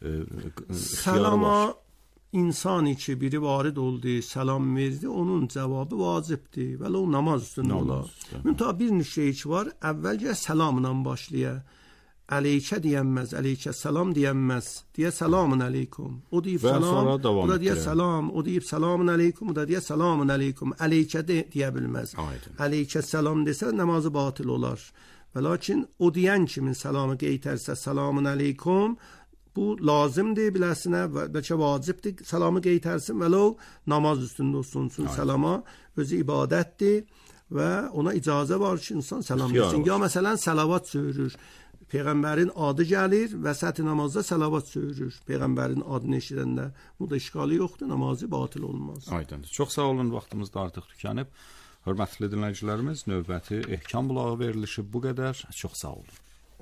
Salama insani ki biri varid oldu, salam verdi, onun cavabı vacibdir. Vələ o namaz üstündə olar. Müntəha bir şey ki var, əvvəlcə salamla başlayır. Əleykə deyənməz, əleykə salam deyənməz. Deyə salamun əleykum. O deyib salam, o da deyə salam, o deyib salamun əleykum, o da deyə salamun əleykum. Əleykə deyə bilməz. Əleykə salam desə namazı batıl olar. Və lakin o deyən kimin salamı qeytərsə salamun əleykum, bu lazımdır biləsinə və bəlkə vacibdir salamı qeytərsin və o namaz üstündə olsun. Salama özü ibadətdir və ona icazə var ki, insan salam desin. Ya məsələn salavat söyürür. Peyğəmbərin adı gəlir, vəsət namazda salavat söyürür. Peyğəmbərin adını eşidəndə bu da işğalı yoxdur, namazı batıl olmaz. Aydındır. Çox sağ olun, vaxtımız da artıq tükənib. Hörmətli dinləyicilərimiz, növbəti Ehkam Bulağı verilişi bu qədər. Çox sağ olun.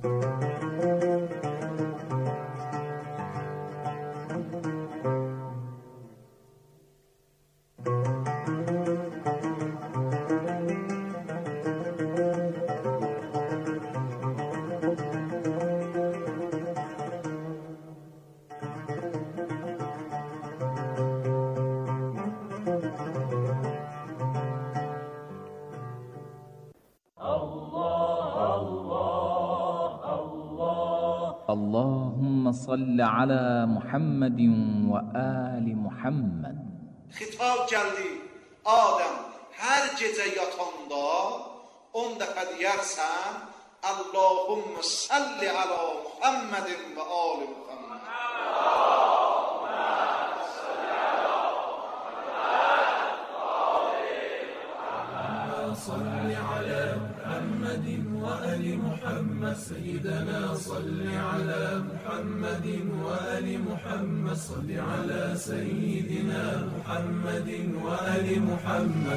اللهم صل على محمد وآل محمد. Xitab gəldi, Adəm, hər gecə yatanda 10 dəfə deyərsən, Allahumma salli ala Muhammedin və ali Muhammed. صل على محمد وآل محمد سيدنا صل على محمد وآل محمد صل على سيدنا محمد وآل محمد.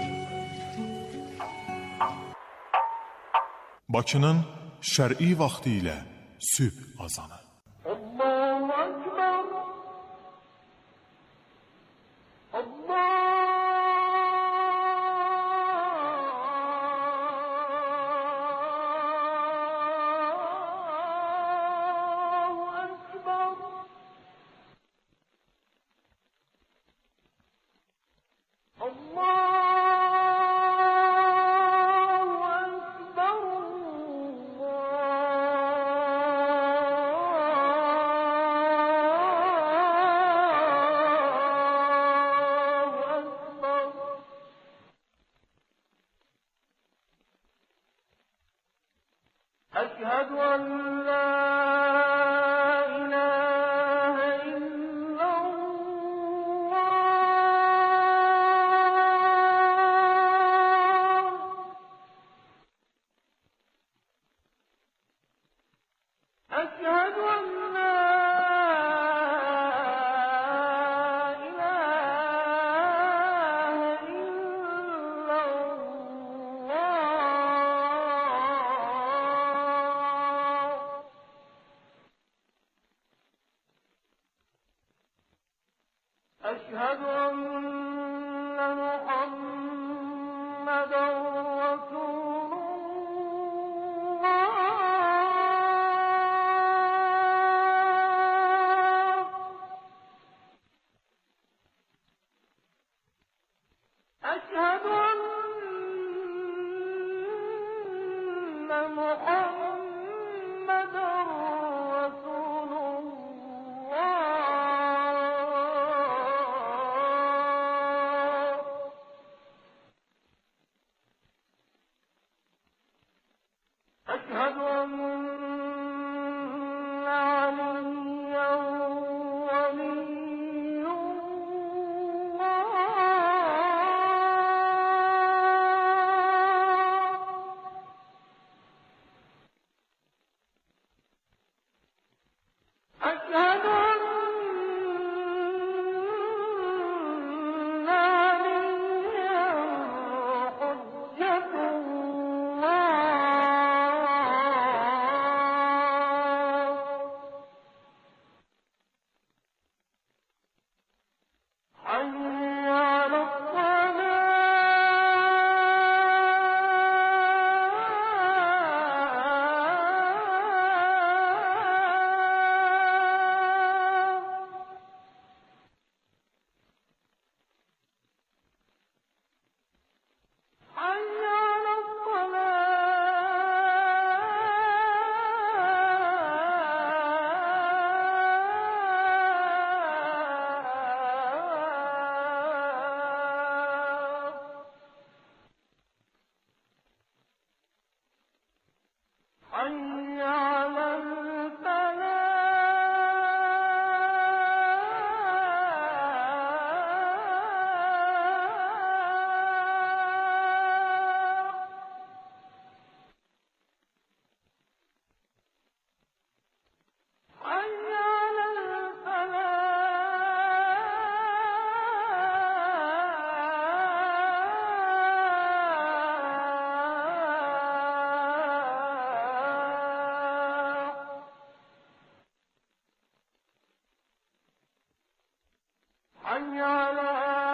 Bakının şər'i vaxtı ilə sübh azanı. Allahu Ekber. Allah. أشهد أن لا إله إلا الله. أشهد أن لا أشهد أن محمدا رسول الله. أشهد أن محمدا رسول أشهد أن عليا ولي الله. أشهد أن عليا حجة حي على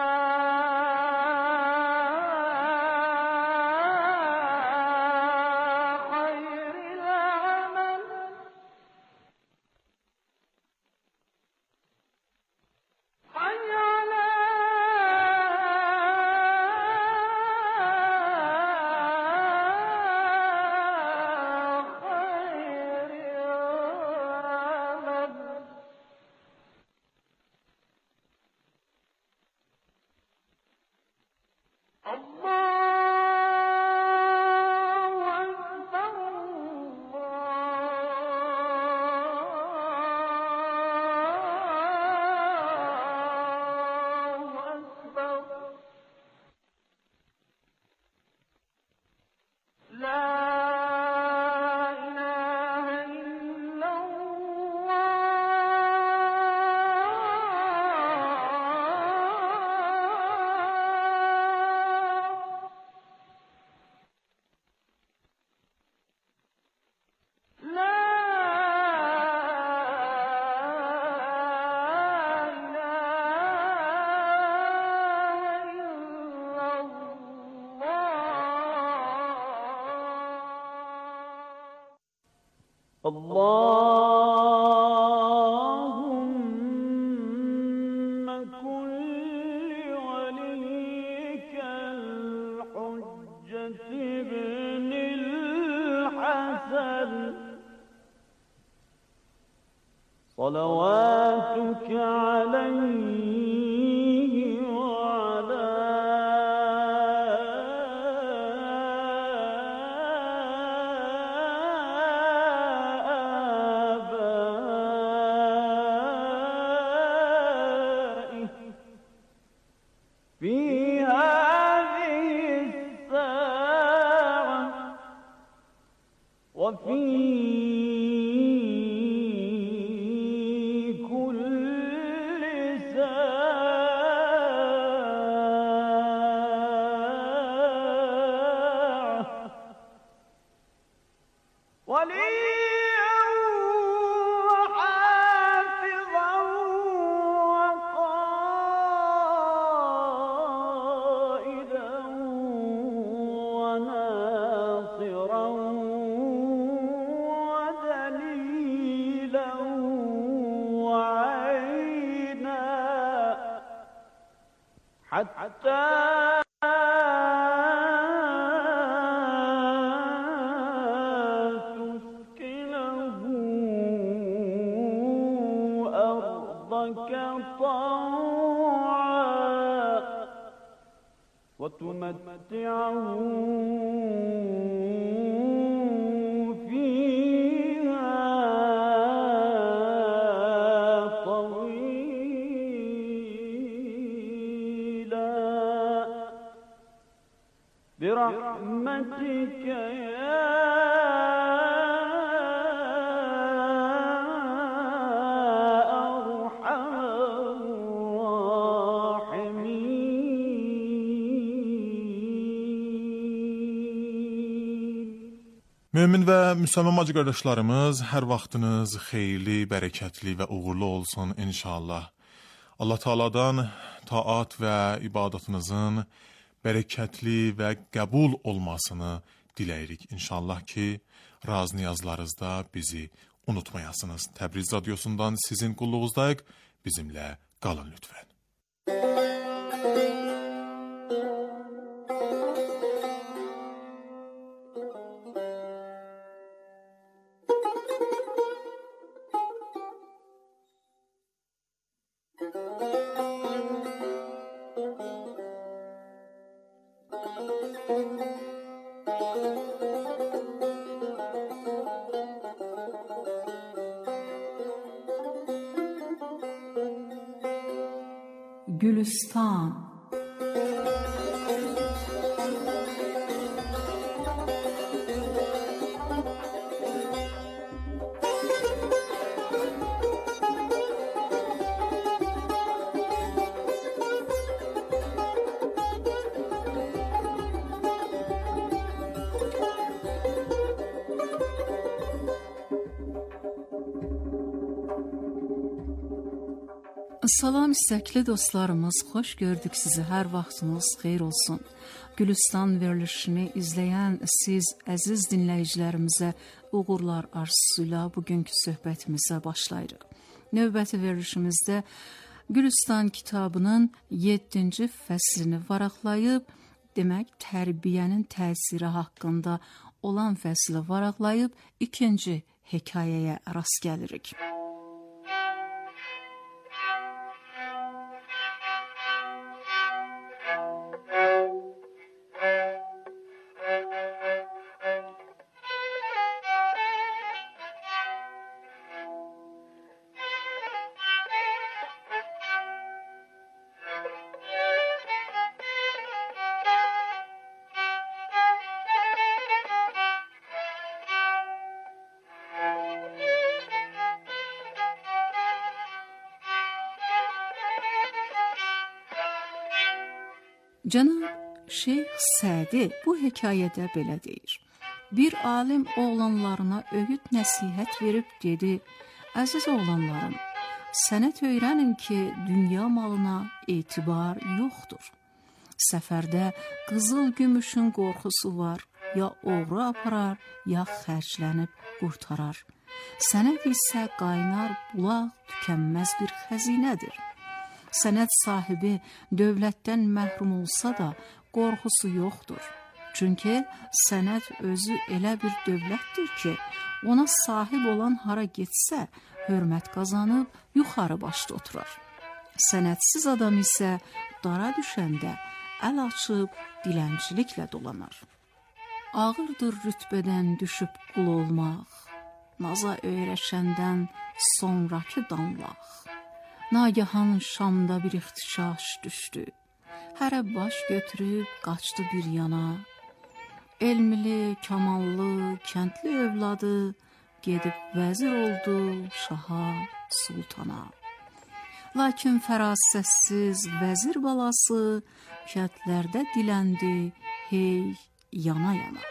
اللهم كن لوليك الحجة ابن الحسن صلواتك عليه وعلى في هذه الساعة وفي كل ساعة وليا وحافظا وقائدا وناصرا ودليلا وعينا حتى تسكنه أرضك طوعا وتمتعه فيها طويلا برحمتك يا Mömin və müsəlman bacı qardaşlarımız, hər vaxtınız xeyirli, bərəkətli və uğurlu olsun inşallah. Allah Taala'dan taat və ibadətınizin bərəkətli və qəbul olmasını diləyirik inşallah ki, raz niyazlarınızda bizi unutmayasınız. Təbriz radiosundan sizin qulluğuzdayıq, bizimlə qalın lütfən. Gülistan. Salam istəkli dostlarımız, xoş gördük sizi. Hər vaxtınız xeyir olsun. Gülüstan verilişini izləyən siz əziz dinləyicilərimizə uğurlar arzusuyla bugünkü söhbətimizə başlayırıq. Növbəti verilişimizdə Gülüstan kitabının 7-ci fəslini varaqlayıb, demək tərbiyənin təsiri haqqında olan fəsli varaqlayıb, ikinci hekayəyə rast gəlirik. Cənab Şeyx Sədi bu hekayədə belə deyir. Bir alim oğlanlarına öğüt nəsihət verib dedi, əziz oğlanlarım, sənət öyrənin ki, dünya malına etibar yoxdur. Səfərdə qızıl gümüşün qorxusu var, ya oğru aparar, ya xərclənib qurtarar. Sənət isə qaynar bulaq, tükənməz bir xəzinədir. Sənət sahibi dövlətdən məhrum olsa da qorxusu yoxdur. Çünki sənət özü elə bir dövlətdir ki, ona sahib olan hara getsə, hörmət qazanıb yuxarı başda oturar. Sənətsiz adam isə dara düşəndə əl açıb dilənçiliklə dolanar. Ağırdır rütbədən düşüb qul olmaq, naza öyrəşəndən sonrakı danlaq. Nagahan Şamda bir ixtişaş düşdü. Hərə baş götürüb qaçdı bir yana. Elmli, kamallı, kəndli övladı gedib vəzir oldu şaha, sultana. Lakin fərasətsiz vəzir balası kəndlərdə diləndi, hey yana-yana.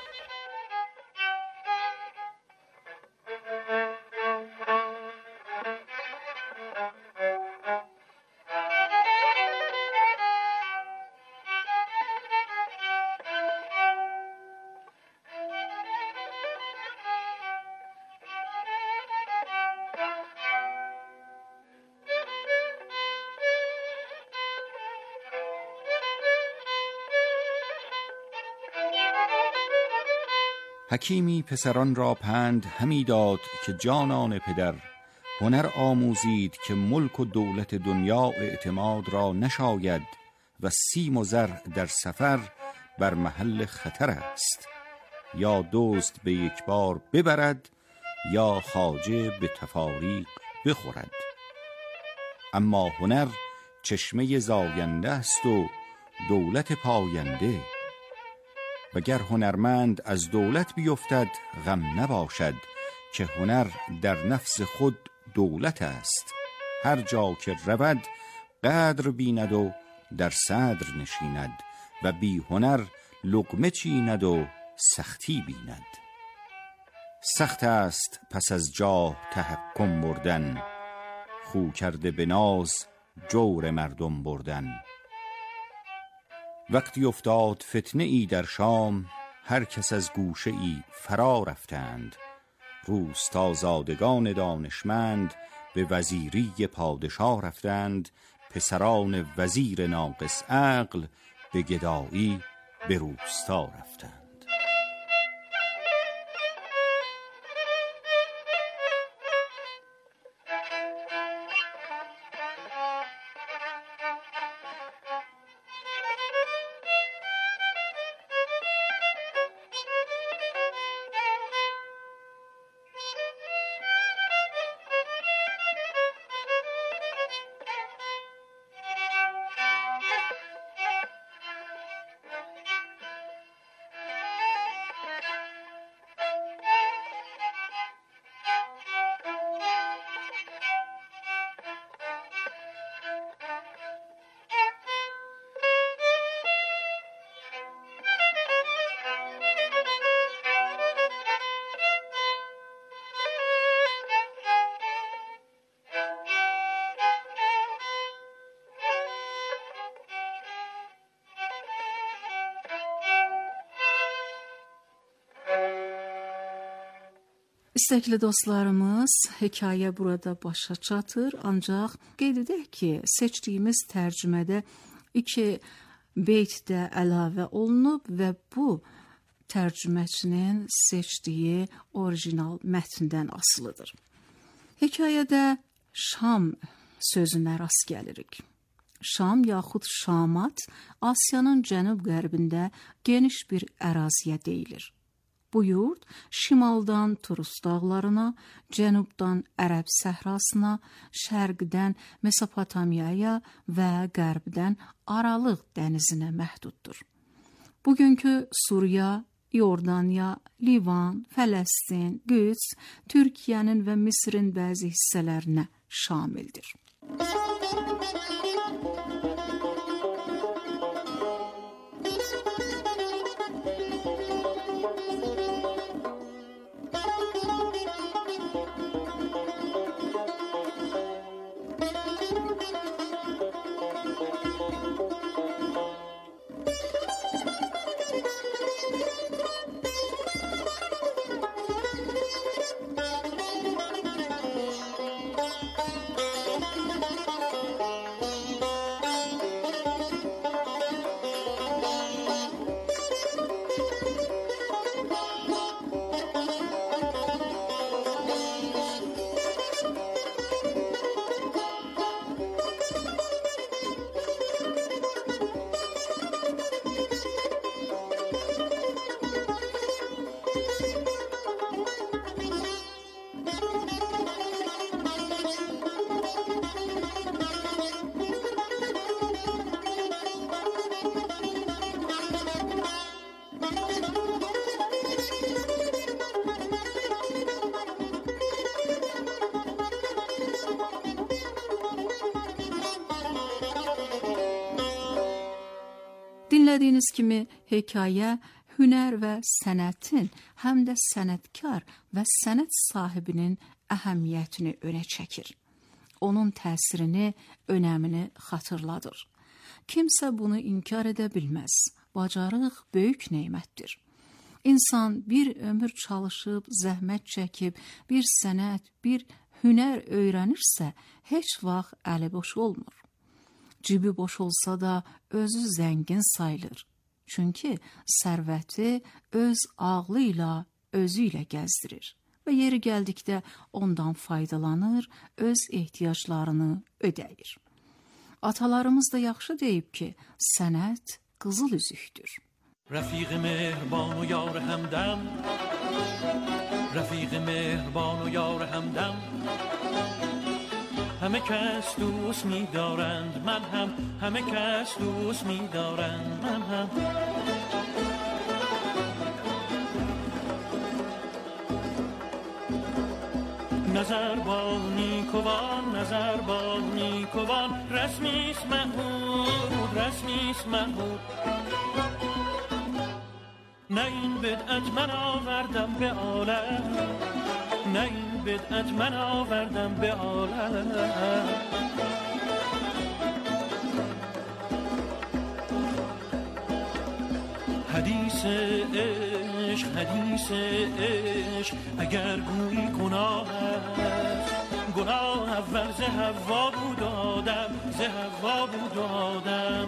حکیمی پسران را پند همی داد که جانان پدر هنر آموزید که ملک و دولت دنیا اعتماد را نشاید و سیم و زر در سفر بر محل خطر است. یا دزد به یک بار ببرد یا خواجه به تفاریق بخورد. اما هنر چشمه زاینده است و دولت پاینده. وگر هنرمند از دولت بیفتد غم نباشد که هنر در نفس خود دولت است. هر جا که رود قدر بیند و در صدر نشیند و بی هنر لقمه چیند و سختی بیند. سخت است پس از جاه تحکم بردن، خو کرده به ناز جور مردم بردن. وقتی افتاد فتنه ای در شام، هر کس از گوشه ای فرا رفتند. روستازادگان دانشمند به وزیری پادشاه رفتند. پسران وزیر ناقص عقل به گدایی به روستا رفتند. İstəkli dostlarımız, hekayə burada başa çatır, ancaq qeyd edək ki, seçdiyimiz tərcümədə 2 beyt də əlavə olunub və bu tərcüməçinin seçdiyi orijinal mətndən asılıdır. Hekayədə Şam sözünə rast gəlirik. Şam yaxud Şamat Asiyanın cənub-qərbində geniş bir əraziyə deyilir. Bu yurt şimaldan Turus dağlarına, cənubdan Ərəb səhrasına, şərqdən Mesopotamiyaya və qərbdən Aralıq dənizinə məhduddur. Bugünkü Suriya, Yordaniya, Livan, Fələstin, Qüds, Türkiyənin və Misirin bəzi hissələrinə şamildir. Dinlədiyiniz kimi hekayə hünər və sənətin, həm də sənətkar və sənət sahibinin əhəmiyyətini önə çəkir. Onun təsirini, önəmini xatırladır. Kimsə bunu inkar edə bilməz. Bacarıq böyük nemətdir. İnsan bir ömür çalışıb, zəhmət çəkib, bir sənət, bir hünər öyrənirsə, heç vaxt əli boş olmur. Cibi boş olsa da özü zəngin sayılır. Çünki sərvəti öz ağlı ilə, özü ilə gəzdirir və yeri gəldikdə ondan faydalanır, öz ehtiyaclarını ödəyir. Atalarımız da yaxşı deyib ki, sənət qızıl üzükdür. رفیق مهربان و یار همدم رفیق مهربان و یار همدم همه کس دوست می دارند من هم همه کس دوست می دارند من هم نظر با نیکوان نظر با نیکوان رسمیست محمود رسمیست محمود نه این بدعت من آوردم به عالم نه این بدعت من آوردم به عالم حدیث عشق حدیث عشق اگر گویی گناه است گناه اول ز حوا بود آدم ز حوا بود آدم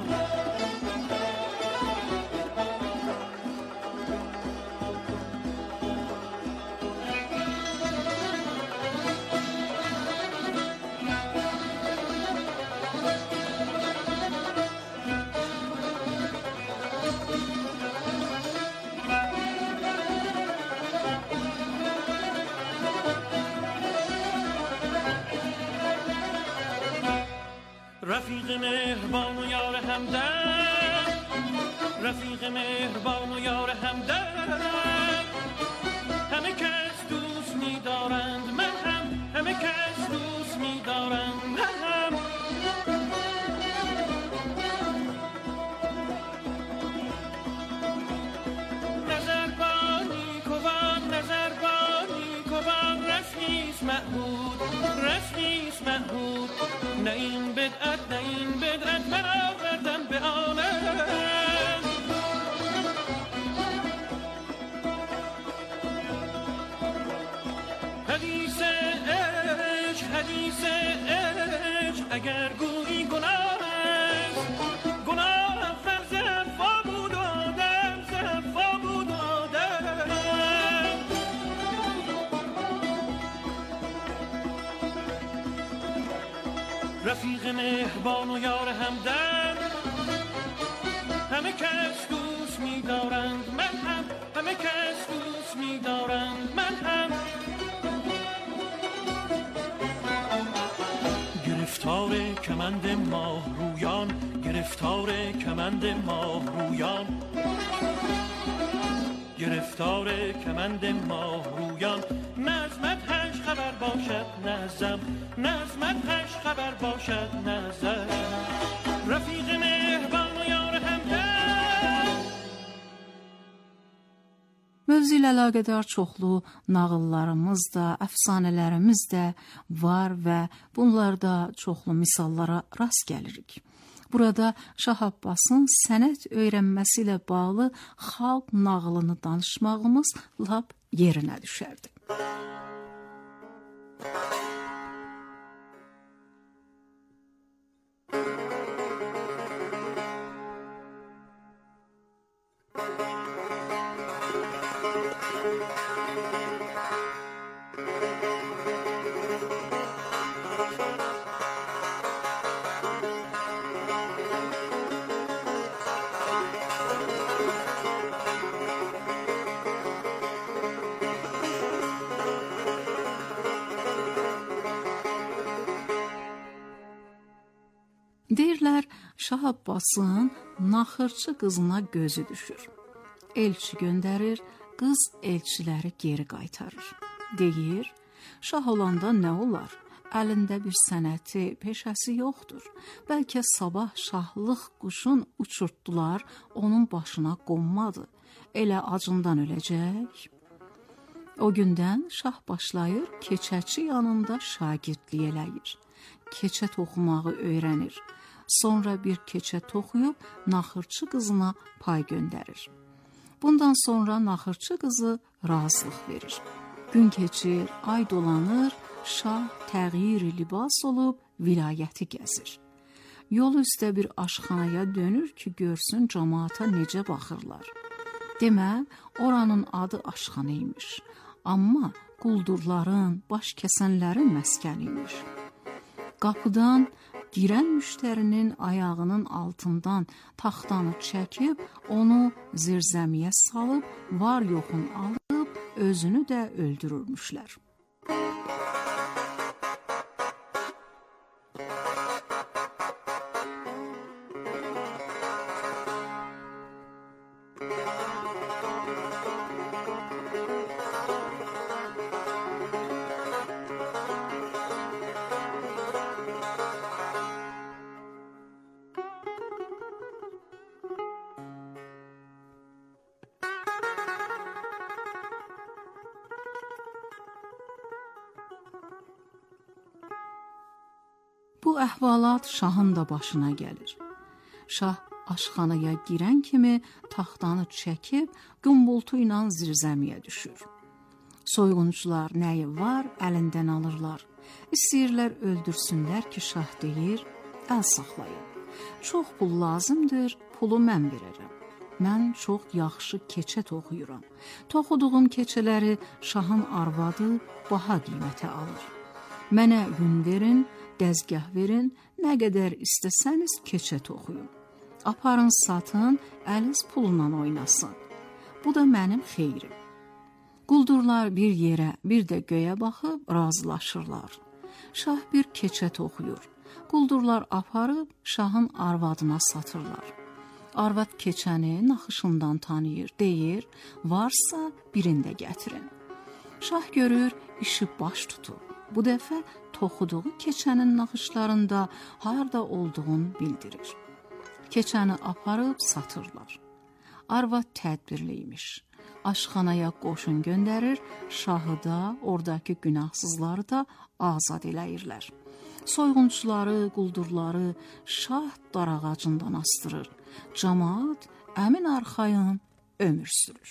رفیق مهربان و یار همدم رفیق مهربان و یار همدم همه کس دوست می دارند من هم همه کس دوست می دارند من هم نظر با نیکوان نظر با نیکوان رسمیست محمود رسمیست محمود نه این بدعت نه این بدعت من آوردم به عالم اگر گویی گناه است گناه فرض فابود آدم فابود آدم رفیق مهربان و یار همدم همه کس دوست می‌دارند من هم همه کس دوست می‌دارند من هم گرفتار کمند ماه رویان گرفتار کمند ماه رویان گرفتار کمند ماه رویان نظمت هش خبر باشد نظم نظمت هش خبر باشد نظم رفیق مهربان و یار همدم. Mövzu ilə əlaqədar çoxlu nağıllarımız da, əfsanələrimiz də var və bunlarda çoxlu misallara rast gəlirik. Burada Şah Abbasın sənət öyrənməsi ilə bağlı xalq nağılını danışmağımız lap yerinə düşərdi. Deyirlər, Şah Abbasın naxırçı qızına gözü düşür. Elçi göndərir, qız elçiləri geri qaytarır. Deyir, şah olanda nə olar? Əlində bir sənəti, peşəsi yoxdur. Bəlkə sabah şahlıq quşun uçurtdular, onun başına qonmadı. Elə acından öləcək. O gündən şah başlayır, keçəçi yanında şagirdlik eləyir. Keçə toxumağı öyrənir. Sonra bir keçə toxuyub naxırçı qızına pay göndərir. Bundan sonra naxırçı qızı razılıq verir. Gün keçir, ay dolanır, şah təğyir-i libas olub vilayəti gəzir. Yol üstə bir aşxanaya dönür ki, görsün cəmaata necə baxırlar. Demə, oranın adı aşxana imiş. Amma quldurların, baş kəsənlərin məskəni imiş. Qapıdan girən müştərinin ayağının altından taxtanı çəkib, onu zirzəmiyə salıb, var yoxun alıb, özünü də öldürürmüşlər. Bu əhvalat şahın da başına gəlir. Şah aşxanaya girən kimi taxtanı çəkib, gümbultu ilə zirzəmiyə düşür. Soyğuncular nəyi var, əlindən alırlar. İstəyirlər öldürsünlər ki, şah deyir, əl saxlayın. Çox pul lazımdır, pulu mən verərəm. Mən çox yaxşı keçə toxuyuram. Toxuduğum keçələri şahın arvadı baha qiymətə alır. Mənə yün verin, dəzgah verin, nə qədər istəsəniz keçə toxuyun. Aparın satın, əliz pulla oynasın. Bu da mənim xeyrim. Quldurlar bir yerə, bir də göyə baxıb razılaşırlar. Şah bir keçə toxuyur. Quldurlar aparıb şahın arvadına satırlar. Arvad keçəni naxışından tanıyır, deyir, varsa birində gətirin. Şah görür, işi baş tutub. Bu dəfə toxuduğu keçənin naxışlarında harda olduğunu bildirir. Keçəni aparıb satırlar. Arvad tədbirliymiş. Aşxanaya qoşun göndərir, şahı da, oradakı günahsızları da azad eləyirlər. Soyğunçuları, quldurları şah dar ağacından astırır. Camaat əmin arxayın ömür sürür.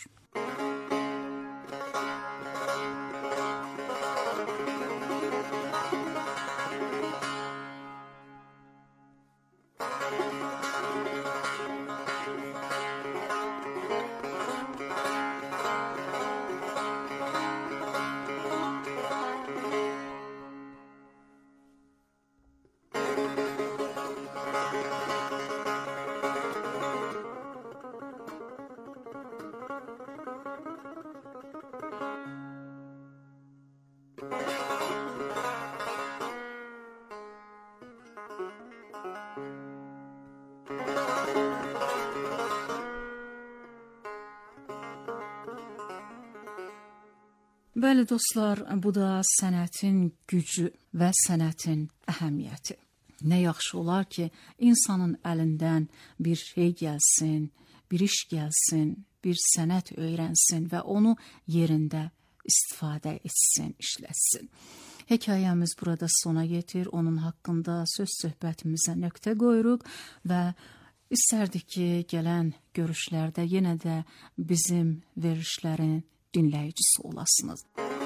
Bəli dostlar, bu da sənətin gücü və sənətin əhəmiyyəti. Nə yaxşı olar ki, insanın əlindən bir şey gəlsin, bir iş gəlsin, bir sənət öyrənsin və onu yerində istifadə etsin, işlətsin. Hekayəmiz burada sona yetir. Onun haqqında söz-söhbətimizə nöqtə qoyuruq və istərdik ki, gələn görüşlərdə yenə də bizim verilişlərin dinləyicisi olasınız.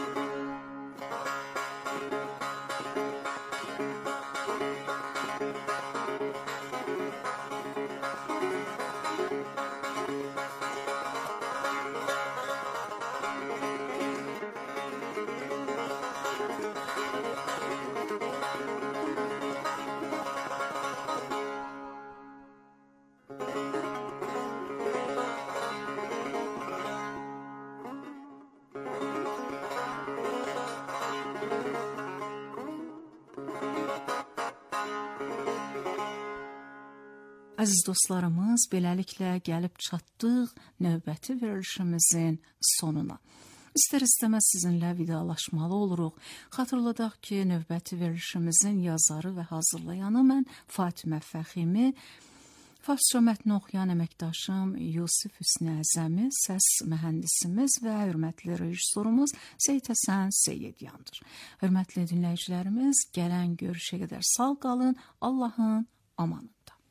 Əziz dostlarımız, beləliklə gəlib çatdıq növbəti verilişimizin sonuna. İstər-istəməz sizinlə vidalaşmalı oluruq. Xatırladaq ki, növbəti verilişimizin yazarı və hazırlayanı mən Fatimə Fəximi, farsça mətni oxuyan əməkdaşım Yusif Hüsnü Əzəmi, səs mühəndisimiz və hörmətli rejissorumuz Seyid Həsən Seyyidyandır. Hörmətli dinləyicilərimiz, gələn görüşə qədər sağ qalın, Allahın amanında.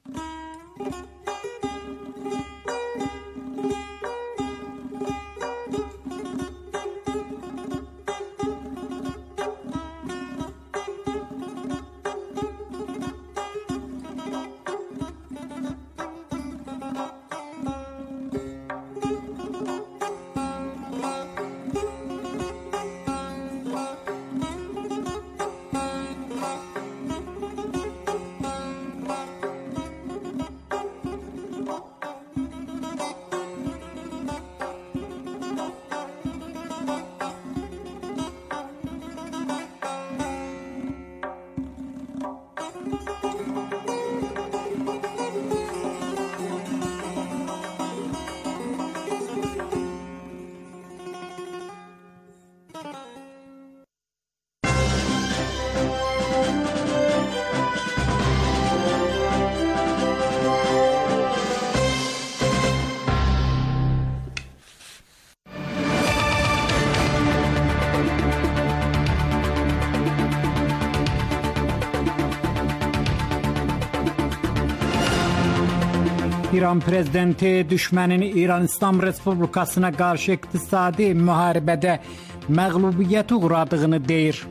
İran prezidenti düşmənin İran İslam Respublikasına qarşı iqtisadi müharibədə məğlubiyyətə uğradığını deyir.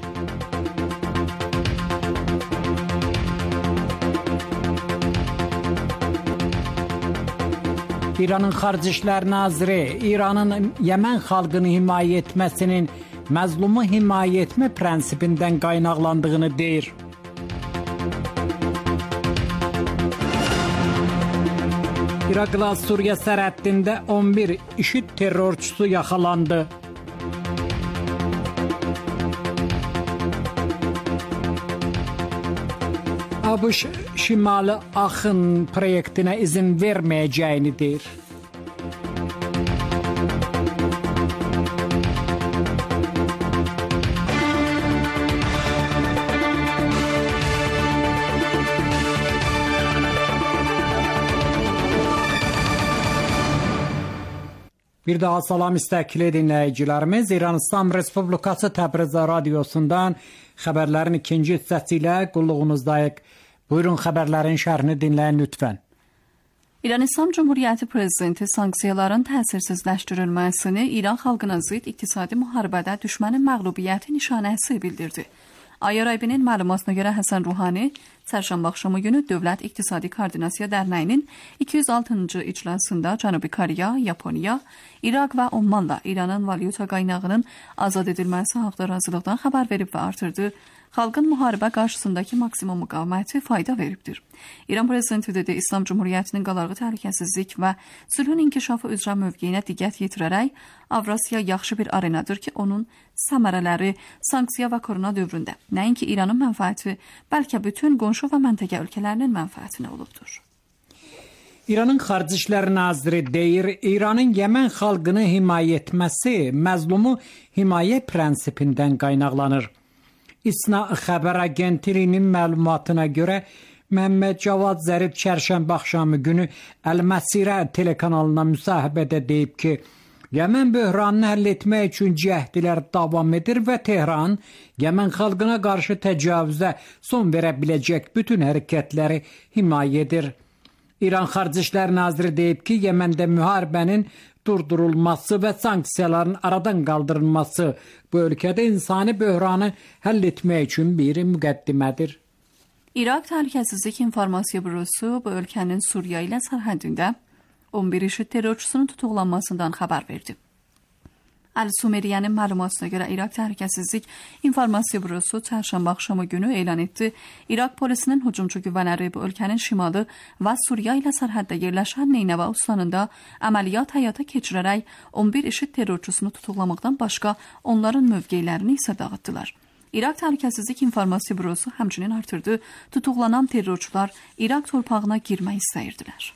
İranın Xarici İşlər Naziri İranın Yəmən xalqını himayə etməsinin məzlumu himayə etmə prinsipindən qaynaqlandığını deyir. İraqla Suriya sərhəddində 11 IŞİD terrorçusu yaxalandı. ABŞ Şimali Axın proyektinə izin verməyəcəyini deyir. Bir daha salam istəkli dinləyicilərimiz, İran İslam Respublikası Təbriz radiosundan xəbərlərin ikinci hissəsi ilə qulluğunuzdayıq. Buyurun xəbərlərin şərhini dinləyin lütfən. İran İslam Cumhuriyyəti Prezidenti sanksiyaların təsirsizləşdirilməsini İran xalqına zid iqtisadi müharibədə düşmənin məğlubiyyəti nişanəsi bildirdi. IRIB-nin məlumatına görə Həsən Ruhani çərşənbə axşamı günü Dövlət İqtisadi Koordinasiya Dərnəyinin 206-cı iclasında Cənubi Koreya, Yaponiya, İraq və Omanla İranın valyuta qaynağının azad edilməsi haqda razılıqdan xəbər verib və artırdı. Xalqın müharibə qarşısındakı maksimum müqaviməti fayda veribdir. İran prezidenti dedi, İslam Cumhuriyyətinin qalarğı təhlükəsizlik və sülhün inkişafı üzrə mövqeyinə diqqət yetirərək, Avrasiya yaxşı bir arenadır ki, onun səmərələri sanksiya və korona dövründə nəinki İranın mənfəəti, bəlkə bütün qonşu və məntəqə ölkələrinin mənfəətinə olubdur. İranın Xarici İşlər Naziri deyir, İranın Yemen xalqını himayə etməsi məzlumu himayə prinsipindən qaynaqlanır. İSNA xəbər agentliyinin məlumatına görə Məhəmməd Cavad Zərif çərşənbə axşamı günü Əl-Məsirə telekanalına müsahibədə deyib ki, Yemen böhranını həll etmək üçün cəhdlər davam edir və Tehran Yemen xalqına qarşı təcavüzə son verə biləcək bütün hərəkətləri himayə edir. İran Xarici İşlər Naziri deyib ki, Yeməndə müharibənin durdurulması və sanksiyaların aradan qaldırılması bu ölkədə insani böhranı həll etmək üçün bir müqəddimədir. İraq Təhlükəsizlik İnformasiya Bürosu bu ölkənin Suriya ilə sərhədində 11 IŞİD terrorçusunun tutuqlanmasından xəbər verdi. Əl-Sumeriyyənin məlumatına görə İraq Təhlükəsizlik İnformasiya Bürosu çərşənbə axşamı günü elan etdi. İraq polisinin hücumçu qüvvələri bu ölkənin şimalı və Suriya ilə sərhəddə yerləşən Neynəvə ustanında əməliyyat həyata keçirərək 11 IŞİD terrorçusunu tutuqlamaqdan başqa onların mövqelərini isə dağıtdılar. İraq Təhlükəsizlik İnformasiya Bürosu həmçinin artırdı, tutuqlanan terrorçular İraq torpağına girmək istəyirdilər.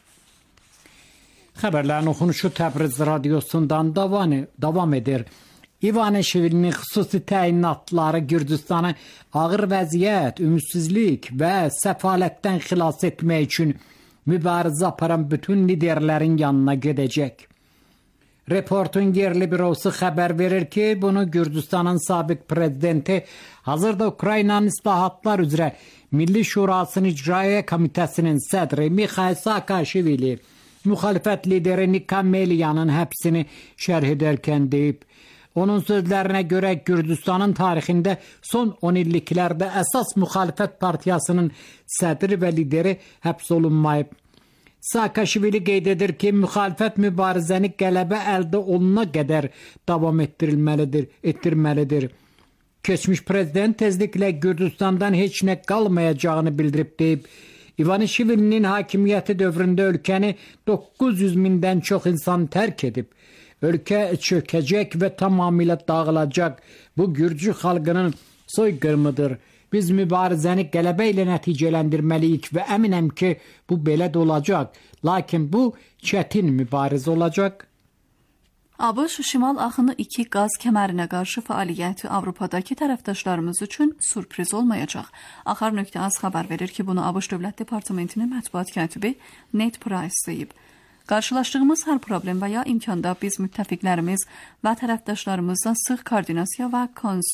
Xəbərlərin oxunuşu Təbriz radiosundan davam edir. İvanişvilinin xüsusi təyinatları Gürcüstanı ağır vəziyyət, ümidsizlik və səfalətdən xilas etmək üçün mübarizə aparan bütün liderlərin yanına gedəcək. Reportun yerli bürosu xəbər verir ki, bunu Gürcüstanın sabiq prezidenti, hazırda Ukraynanın islahatlar üzrə Milli Şurasının İcraiyyə Komitəsinin sədri Mikhail Saakashvili, müxalifət lideri Nika Meliyanın həbsini şərh edərkən deyib. Onun sözlərinə görə Gürcüstanın tarixində son 10 illiklərdə əsas müxalifət partiyasının sədri və lideri həbs olunmayıb. Saakashvili qeyd edir ki, müxalifət mübarizəni qələbə əldə olunana qədər davam etdirməlidir. Keçmiş prezident tezliklə Gürcüstandan heç nə qalmayacağını bildirib deyib. İvanişvilinin hakimiyyəti dövründə ölkəni 900 mindən çox insan tərk edib. Ölkə çökəcək və tamamilə dağılacaq. Bu Gürcü xalqının soyqırımıdır. Biz mübarizəni qələbə ilə nəticələndirməliyik və əminəm ki, bu belə də olacaq. Lakin bu çətin mübarizə olacaq. ABŞ Şimal Axını 2 qaz kəmərinə qarşı fəaliyyəti Avropadakı tərəfdaşlarımız üçün sürpriz olmayacaq. Axar.az xəbər verir ki, bunu ABŞ Dövlət Departamentinin mətbuat katibi Ned Price deyib. Qarşılaşdığımız hər problem və ya imkanda biz müttəfiqlərimiz və tərəfdaşlarımızla sıx koordinasiya və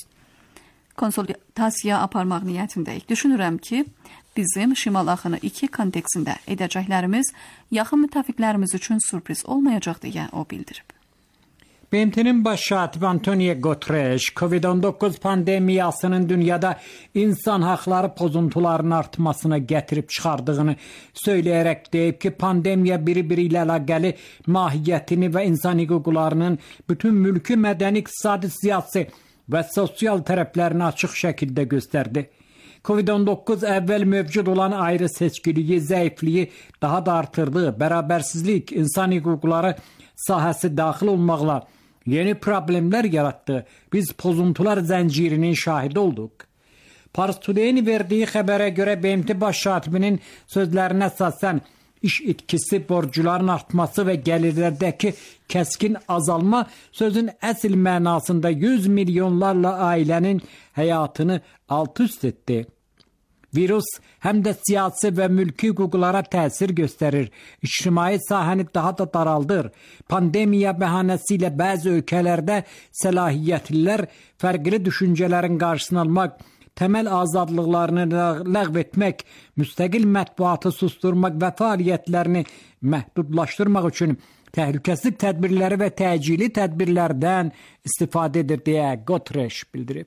konsultasiya aparmaq niyyətindəyik. Düşünürəm ki, bizim Şimal Axını 2 kontekstində edəcəklərimiz yaxın müttəfiqlərimiz üçün sürpriz olmayacaq deyə o bildirib. BMT'nin baş katibi Antonio Guterres, COVID-19 pandemiyasının dünyada insan haqları pozuntularının artmasına gətirib çıxardığını söyləyərək deyib ki, pandemiya biri-biri ilə əlaqəli mahiyyətini və insan hüquqlarının bütün mülki, mədəni, iqtisadi, siyasi və sosial tərəflərini açıq şəkildə göstərdi. COVID-19 əvvəl mövcud olan ayrı seçkiliyi, zəifliyi daha da artırdı. Bərabərsizlik, insan hüquqları sahəsi daxil olmaqla yeni problemlər yaratdı. Biz pozuntular zəncirinin şahidi olduq. Pars Today'nin verdiyi xəbərə görə BMT baş katibinin sözlərinə əsasən iş itkisi, borcuların artması və gəlirlərdəki kəskin azalma sözün əsl mənasında 100 milyonlarla ailənin həyatını alt-üst etdi. Virus həm də siyasi və mülki hüquqlara təsir göstərir. İctimai sahəni daha da daraldır. Pandemiya bəhanəsi ilə bəzi ölkələrdə səlahiyyətlilər fərqli düşüncələrin qarşısını almaq, təməl azadlıqlarını ləğv etmək, müstəqil mətbuatı susturmaq və fəaliyyətlərini məhdudlaşdırmaq üçün təhlükəsizlik tədbirləri və təcili tədbirlərdən istifadə edir deyə Guterres bildirib.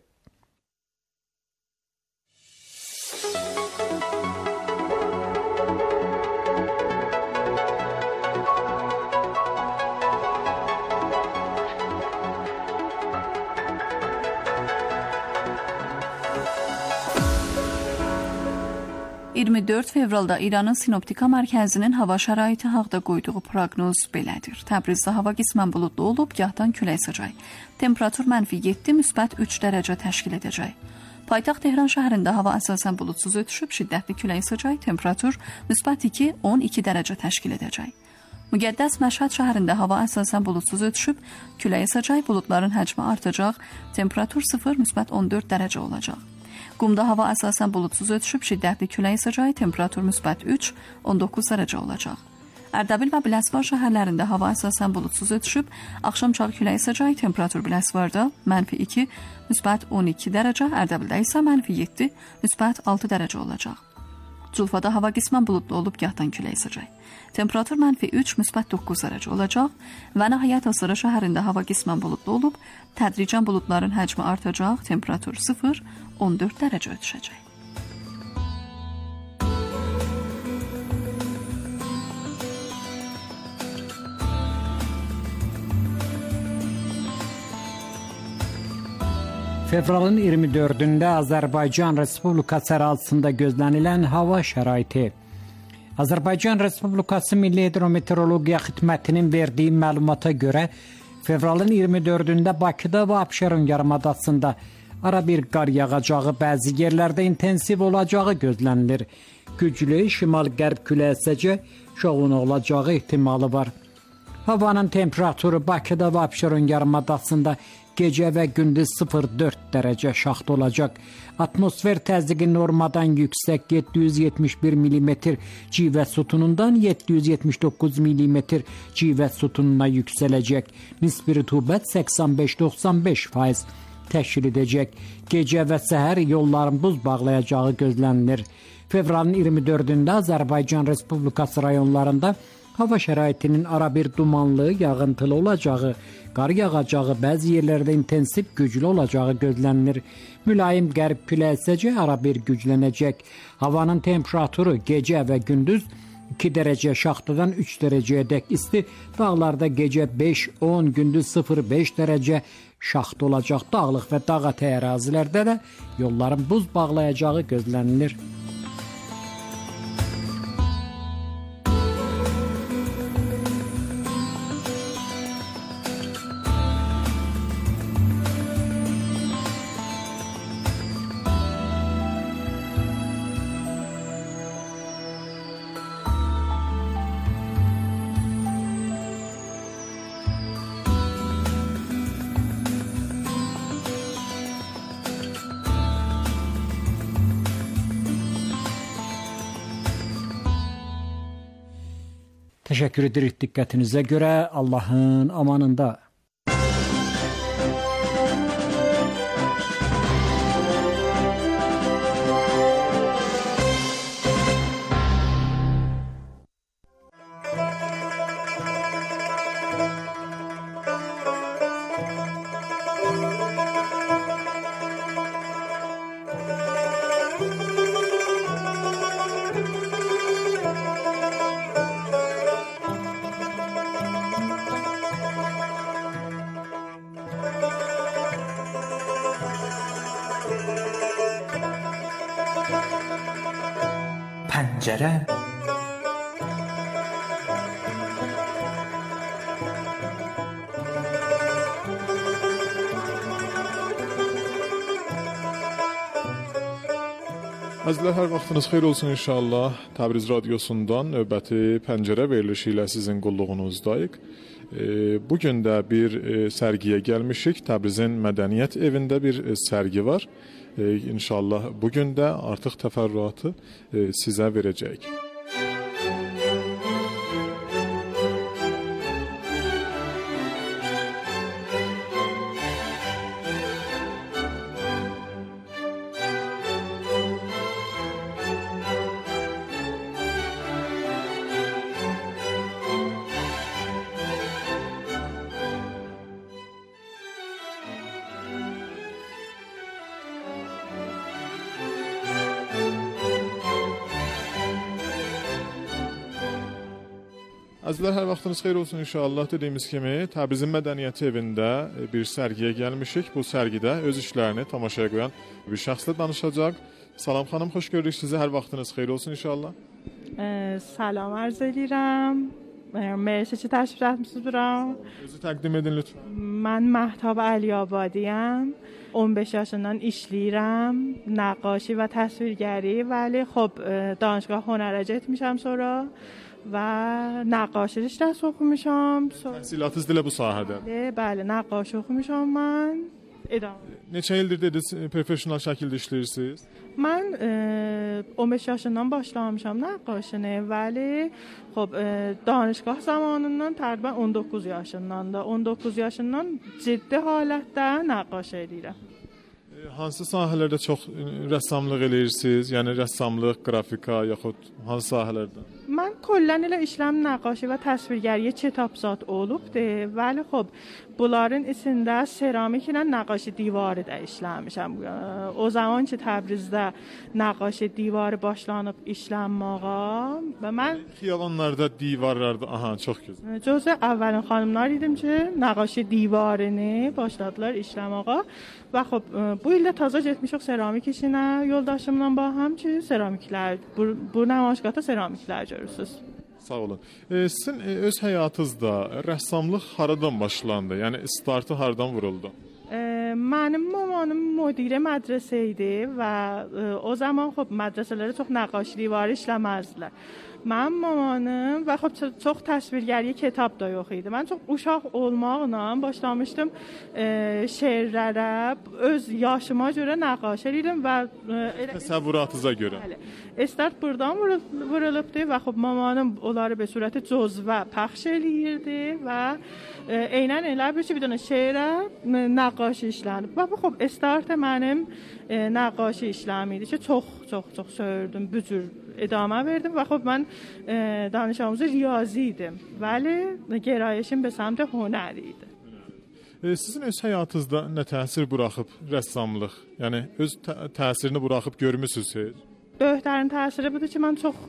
...24 fevralda İranın Sinoptika Mərkəzinin hava şəraiti haqda qoyduğu proqnoz belədir. Təbrizdə hava qismən buludlu olub, gahdan külək əsəcək. Temperatur -7, müsbət 3 dərəcə təşkil edəcək. Paytaxt Tehran şəhərində hava əsasən buludsuz ötüşüb, şiddətli külək əsəcək, temperatur müsbət 2-12 dərəcə təşkil edəcək. Müqəddəs Məşhəd şəhərində hava əsasən buludsuz ötüşüb, külək əsəcək, buludların həcmi artacaq, temperatur 0-14 dərəcə olacaq. Qumda hava əsasən buludsuz ötüşüb, şiddətli külək əsəcək, temperatur müsbət 3-19 dərəcə olacaq. Ərdəbil və Biləsuvar şəhərlərində hava əsasən buludsuz ötüşüb, axşamçağı külək əsəcək, temperatur Biləsuvarda -2, müsbət 12 dərəcə, Ərdəbildə isə -7, müsbət 6 dərəcə olacaq. Culfada hava qismən buludlu olub, gahdan külək əsəcək. Temperatur -3, müsbət 9 dərəcə olacaq və nəhayət Asıra şəhərində hava qismən buludlu olub, tədricən buludların həcmi artacaq, temperatur 0-14 dərəcə ötüşəcək. Fevralın 24-də Azərbaycan Respublikası ərazisində gözlənilən hava şəraiti. Azərbaycan Respublikası Milli Hidrometeorologiya Xidmətinin verdiyi məlumata görə fevralın 24-də Bakıda və Abşeron yarımadasında ara bir qar yağacağı, bəzi yerlərdə intensiv olacağı gözlənilir. Güclü şimal-qərb küləyi əsəcək, şoğun olacağı ehtimalı var. Havanın temperaturu Bakıda və Abşeron yarımadasında gecə və gündüz 0-4 dərəcə şaxta olacaq. Atmosfer təzyiqi normadan yüksək 771 mm civə sütunundan 779 mm civə sütununa yüksələcək. Nisbi rütubət 85-95% təşkil edəcək. Gecə və səhər yolların buz bağlayacağı gözlənilir. Fevralın 24-də Azərbaycan Respublikası rayonlarında hava şəraitinin ara bir dumanlı, yağıntılı olacağı, qar yağacağı, bəzi yerlərdə intensiv güclü olacağı gözlənilir. Mülayim qərb küləyi əsəcək, ara bir güclənəcək. Havanın temperaturu gecə və gündüz 2 dərəcə şaxtadan 3 dərəcəyədək isti, dağlarda gecə 5-10, gündüz 0-5 dərəcə şaxta olacaq. Dağlıq və dağətəyi ərazilərdə də yolların buz bağlayacağı gözlənilir. Təşəkkür edirik diqqətinizə görə. Allahın amanında. پنجره Əzizlər, hər vaxtınız xeyir olsun inşallah. Təbriz radiosundan növbəti pəncərə verilişi ilə sizin qulluğunuzdayıq. Bugün də bir sərgiyə gəlmişik. Təbrizin Mədəniyyət evində bir sərgi var. İnşallah bugün də artıq təfərrüatı sizə verəcəyik. Əzizlər, hər vaxtınız xeyir olsun inşallah. Dediyimiz kimi Təbrizin Mədəniyyət evində bir sərgiyə gəlmişik. Bu sərgidə öz işlərini tamaşaya qoyan bir şəxslə danışacaq. Salam xanım, xoş gördük sizi. Hər vaxtınız xeyir olsun inşallah. Salam arz edirəm. Mersi ki təşrif etmisiniz bura. Özü təqdim edin lütfən. Mən Məhtəb Əliyabadiyəm. 15 yaşından işləyirəm نقاشی و تصویرگری ولی خب دانشگاه هنرج etmişəm sonra və نقاشی رشتəsi oxumuşam. Təhsilatınız da bu sahədə. Bəli, نقاشی oxumuşam mən. Neçə ildir dediniz professional şəkildə işləyirsiniz? Mən 15 yaşından başlamışam nəqaşını, vəli xop danışgah zamanından təqribən 19 yaşından da 19 yaşından ciddi halətdə nəqaş edirəm. Hansı sahələrdə çox rəssamlıq eləyirsiniz? Yəni rəssamlıq, qrafika yaxud hansı sahələrdə? Mən kollən elə işləm nəqaşi və təsvirgəriyə kitabzat olubdur. Vəli xop bunların içində seramik ilə nəqaşi divarı da işləmişəm. O zaman ki Təbrizdə nəqaşi divarı başlanıb işlənməyə və mən xiyabanlarda, divarlarda, aha, çox gözəl. Cüzə əvvəlin xanımlar idim ki, nəqaşi divarını başladılar işləməyə və xop bu ildə taza getmişik seramik işinə yoldaşımla ba həm ki seramiklər bu nəmaişgahda seramiklər görürsüz. Sağ olun. Sizin öz həyatınızda rəssamlıq haradan başlandı? Yəni startı haradan vuruldu? Mənim mamanım müdir mədrəsə idi və o zaman xop mədrəsələrdə çox nəqaşi divarı işləməzdilər. Mənim mamanım və xop çox təsvirgəri kitab da yox idi. Mən çox uşaq olmaqla başlamışdım şeirlərə, öz yaşıma görə nəqaş edirdim və təsəvvüratınıza görə. Start buradan vurulubdu və xop mamanım onları به صورت جزوه پخش eləyirdi və eynən elə bir ki bir dənə şeirə nəqaşi işlənib. Və bu xop start mənim nəqaşi işləm idi ki çox söyürdüm, bu cür idamə verdim və xop mən دانش آموز ریاضی idim. Vəli gərayişim به سمت هنر idi. Sizin öz həyatınızda nə təsir buraxıb rəssamlıq? Yəni öz təsirini buraxıb görmüsünüz? Böyüklərin təsiri budur ki, mən çox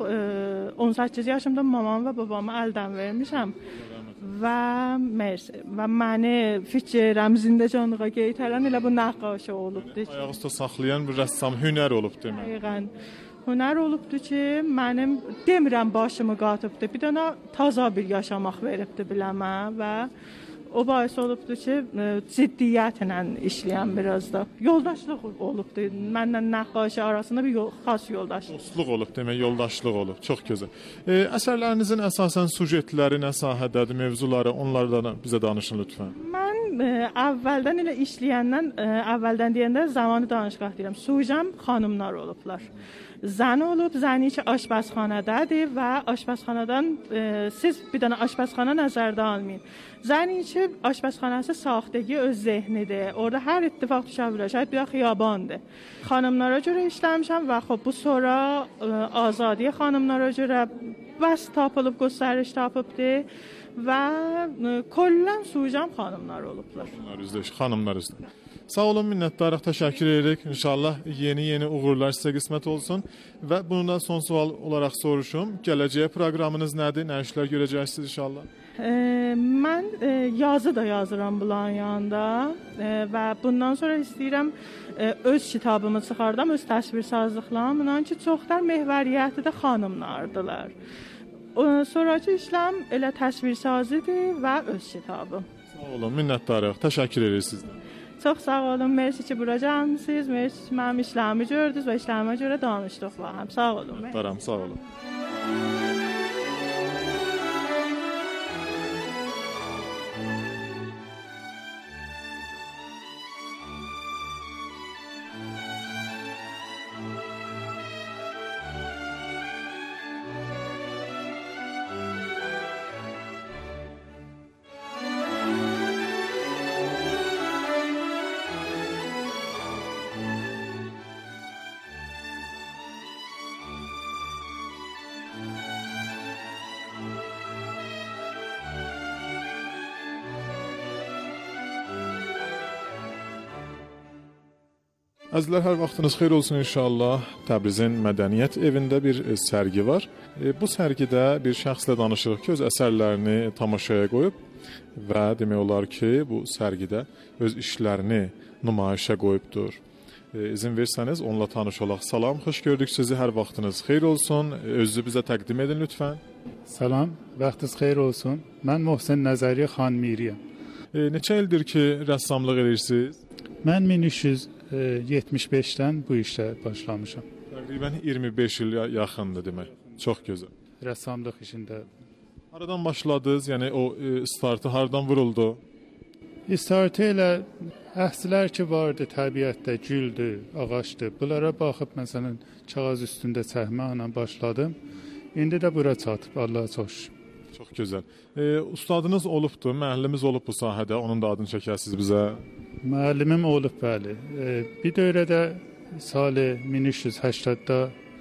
18 yaşımda mamam və babamı əldən vermişəm. Və mersi. Və məni fikirəm zindəcanlığa geytərən elə bu nəqaşi olubdur. Ayaqüstə saxlayan bir rəssam hünər olub demək. Həqiqən. Hünər olubdur ki, mənim demirəm başımı qatıbdır. Bir dənə taza bir yaşamaq veribdir biləmə və o bais olubdur ki, ciddiyyətlə işləyən biraz da. Yoldaşlıq olubdur. Mənlə nəqaşi arasında bir xas yoldaşlıq. Dostluq olub demək, yoldaşlıq olub. Çox gözəl. Əsərlərinizin əsasən sujetləri nə sahədədir, mövzuları, onlardan bizə danışın lütfən. Mən əvvəldən elə işləyəndən, əvvəldən deyəndə zamanı danışqah deyirəm. Sujem xanımlar olublar. زن olub, zəni ki aşpazxanadadır və aşpazxanadan siz bir dənə aşpazxana nəzərdə almayın. Zəni ki aşpazxanası saxtagi öz zehnidir. Orada hər ittifaq düşə bilər. Şayad bir xiyabandır. Xanımlara görə işləmişəm və xop bu sonra azadi xanımlara görə bəs tapılıb, göstəriş tapıbdır və kollən sujem xanımlar olublar. Xanımlar üzrə. Sağ olun, minnətdarıq, təşəkkür edirik. İnşallah yeni uğurlar sizə qismət olsun. Və bundan son sual olaraq soruşum. Gələcəyə proqramınız nədir? Nə işlər görəcəksiniz inşallah? Mən yazı da yazıram bunların yanında və bundan sonra istəyirəm öz kitabımı çıxardam, öz təsvirsazlıqlarımla ki, çoxlar məhvəriyyəti də xanımlardılar. Sonraki işləm elə təsvirsazıdır və öz kitabım. Sağ olun, minnətdarıq, təşəkkür edirik sizdən. Çox sağ olun, mersi ki bura gəlmisiniz, mersi ki mənim işlərimi gördünüz və işlərimə görə danışdıq və həm sağ olun. Minnətdaram, sağ olun. Əzizlər, hər vaxtınız xeyir olsun inşallah. Təbrizin Mədəniyyət evində bir sərgi var. Bu sərgidə bir şəxslə danışırıq ki, öz əsərlərini tamaşaya qoyub və demək olar ki, bu sərgidə öz işlərini nümayişə qoyubdur. İzin versəniz, onunla tanış olaq. Salam, xoş gördük sizi, hər vaxtınız xeyir olsun. Özünüzü bizə təqdim edin lütfən. Salam, vaxtınız xeyir olsun. Mən Mohsen Nəzəri Xanmiriyəm. Neçə ildir ki, rəssamlıq edirsiniz? Mən 1375-dən bu işə başlamışam. Təqribən 25 il yaxındır demək. Çox gözəl. Rəssamlıq işində. Haradan başladınız? Yəni o startı hardan vuruldu? İstartı elə əhslər ki vardı təbiətdə, güldü, ağacdı. Bunlara baxıb məsələn kağız üstündə çəkməklə başladım. İndi də bura çatıb, Allaha çox şükür. Çox gözəl. Ustadınız olubdu, müəllimiz olub bu sahədə. Onun da adını çəkəsiniz bizə. Müəllimim olub, bəli. Bir dövrədə sal 1380-da